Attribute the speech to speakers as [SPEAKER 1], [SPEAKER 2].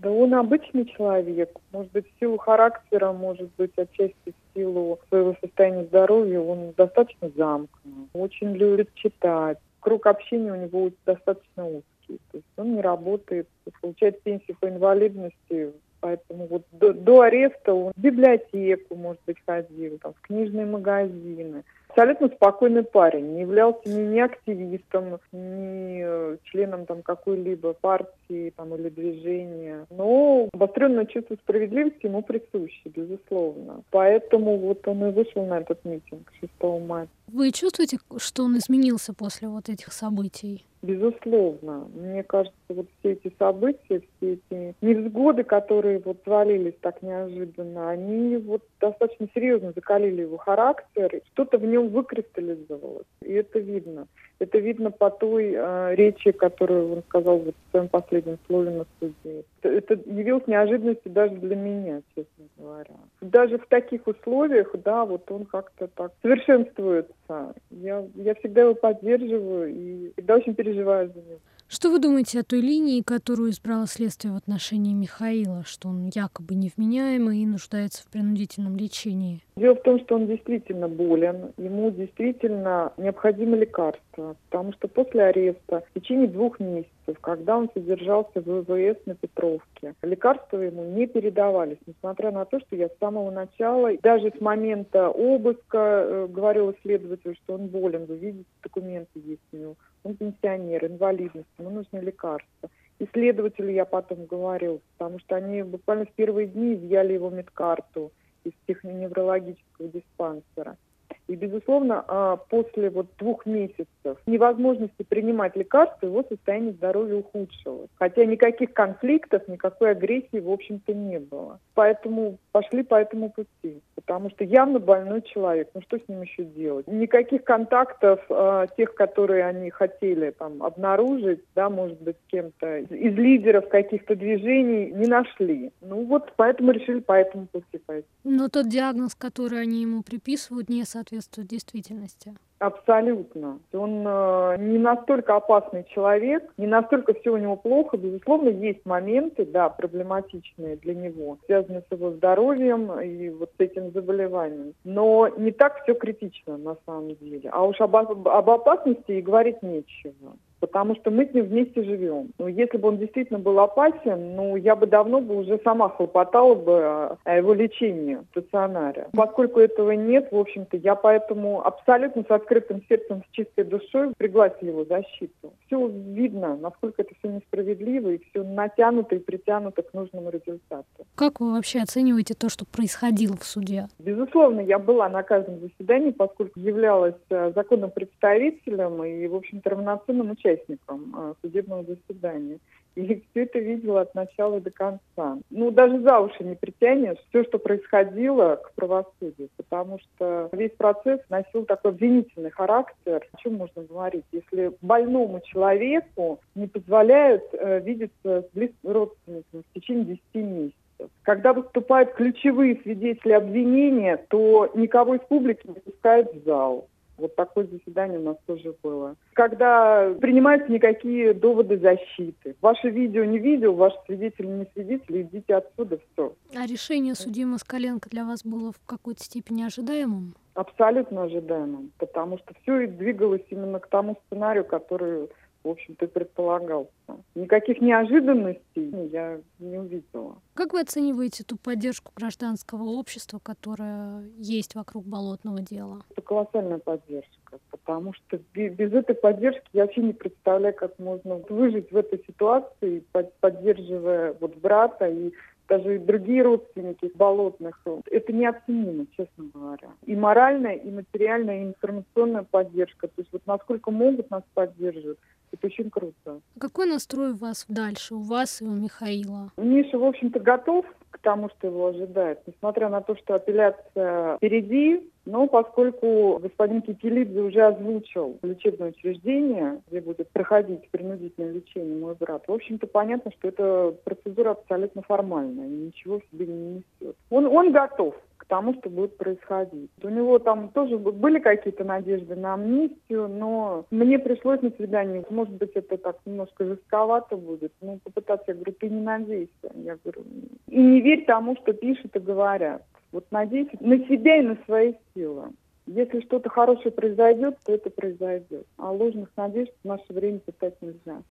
[SPEAKER 1] Да он обычный человек. Может быть, в силу характера, может быть, отчасти в силу своего состояния здоровья, он достаточно замкнут. Очень любит читать. Круг общения у него достаточно узкий. То есть он не работает, получает пенсию по инвалидности. Поэтому вот до ареста он в библиотеку, может быть, ходил, там, в книжные магазины. Абсолютно спокойный парень, не являлся ни активистом, ни членом там какой-либо партии там, или движения. Но обостренное чувство справедливости ему присуще, безусловно. Поэтому вот он и вышел на этот митинг 6 мая.
[SPEAKER 2] Вы чувствуете, что он изменился после вот этих событий?
[SPEAKER 1] Безусловно. Мне кажется, вот все эти события, все эти невзгоды, которые вот свалились так неожиданно, они вот достаточно серьезно закалили его характер. Что-то в нем выкристаллизовалось. И это видно. Это видно по той речи, которую он сказал вот в своем последнем слове на суде. Это явилось неожиданностью даже для меня, честно говоря. Даже в таких условиях, да, вот он как-то так совершенствуется. Я всегда его поддерживаю и всегда очень переживаю за него.
[SPEAKER 2] Что вы думаете о той линии, которую избрало следствие в отношении Михаила, что он якобы невменяемый и нуждается в принудительном лечении?
[SPEAKER 1] Дело в том, что он действительно болен, ему действительно необходимо лекарство, потому что после ареста в течение 2 месяцев, когда он содержался в ВВС на Петровке, лекарства ему не передавались, несмотря на то, что я с самого начала, даже с момента обыска, говорила следователю, что он болен, вы видите, документы есть у него. Он пенсионер, инвалидность, ему нужны лекарства. И следователю я потом говорил, потому что они буквально в первые дни изъяли его медкарту из психоневрологического диспансера. И, безусловно, после 2 месяцев невозможности принимать лекарства его состояние здоровья ухудшилось. Хотя никаких конфликтов, никакой агрессии, в общем-то, не было. Поэтому пошли по этому пути. Потому что явно больной человек. Ну что с ним еще делать? Никаких контактов, тех, которые они хотели там обнаружить, да, может быть, с кем-то из лидеров каких-то движений, не нашли. Ну вот поэтому решили по этому пути пойти.
[SPEAKER 2] Но тот диагноз, который они ему приписывают, не соответствует действительности.
[SPEAKER 1] Абсолютно. Он не настолько опасный человек, не настолько все у него плохо. Безусловно, есть моменты, да, проблематичные для него, связанные с его здоровьем и вот с этим заболеванием. Но не так все критично на самом деле. А уж об опасности и говорить нечего. Потому что мы с ним вместе живем. Ну, если бы он действительно был опасен, я бы давно уже сама хлопотала бы о его лечении в стационаре. Поскольку этого нет, в общем-то, я поэтому абсолютно с открытым сердцем, с чистой душой пригласила его защиту. Все видно, насколько это все несправедливо и все натянуто и притянуто к нужному результату.
[SPEAKER 2] Как вы вообще оцениваете то, что происходило в суде?
[SPEAKER 1] Безусловно, я была на каждом заседании, поскольку являлась законным представителем и, в общем-то, равноценным участником судебного заседания. И все это видела от начала до конца. Даже за уши не притянешь все, что происходило к правосудию, потому что весь процесс носил такой обвинительный характер. О чем можно говорить, если больному человеку не позволяют видеться с близкими родственниками в течение 10 месяцев? Когда выступают ключевые свидетели обвинения, то никого из публики не пускают в зал. Вот такое заседание у нас тоже было. Когда принимаются никакие доводы защиты. Ваше видео не видео, ваш свидетель не свидетель, идите отсюда, все.
[SPEAKER 2] А решение судьи Москаленко для вас было в какой-то степени ожидаемым?
[SPEAKER 1] Абсолютно ожидаемым, потому что все и двигалось именно к тому сценарию, который, в общем-то, и предполагался. Никаких неожиданностей я не увидела.
[SPEAKER 2] Как вы оцениваете ту поддержку гражданского общества, которая есть вокруг болотного дела?
[SPEAKER 1] Это колоссальная поддержка, потому что без этой поддержки я вообще не представляю, как можно выжить в этой ситуации, поддерживая брата и даже другие родственники болотных. Это неоценимо, честно говоря. И моральная, и материальная, и информационная поддержка. То есть насколько могут нас поддерживать, это очень круто.
[SPEAKER 2] Какой настрой у вас дальше, у вас и у Михаила?
[SPEAKER 1] Миша, в общем-то, готов к тому, что его ожидает. Несмотря на то, что апелляция впереди, но поскольку господин Кикилидзе уже озвучил лечебное учреждение, где будет проходить принудительное лечение мой брат, в общем-то, понятно, что эта процедура абсолютно формальная и ничего в себе не несет. Он готов к тому, что будет происходить. У него там тоже были какие-то надежды на амнистию, но мне пришлось на свидание, может быть, это так немножко жестковато будет, но попытаться, я говорю, ты не надейся, я говорю, и не верь тому, что пишут и говорят. Вот надейся на себя и на свои силы. Если что-то хорошее произойдет, то это произойдет. А ложных надежд в наше время питать нельзя.